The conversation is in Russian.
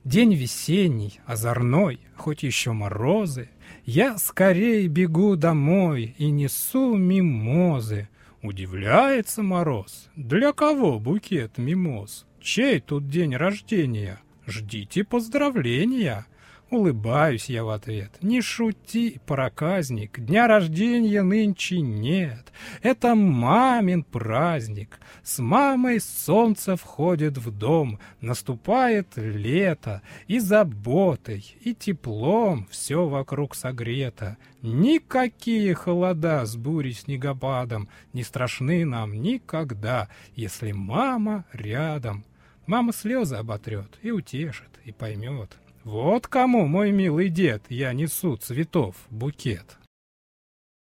День весенний, озорной, хоть еще морозы, я скорей бегу домой и несу мимозы. Удивляется мороз, для кого букет мимоз? Чей тут день рождения? Ждите поздравления. Улыбаюсь я в ответ. Не шути, проказник, дня рождения нынче нет. Это мамин праздник. С мамой солнце входит в дом, наступает лето, и заботой, и теплом все вокруг согрето. Никакие холода с бурей снегопадом не страшны нам никогда, если мама рядом. Мама слезы оботрет и утешит, и поймет. Вот кому, мой милый дед, я несу цветов букет.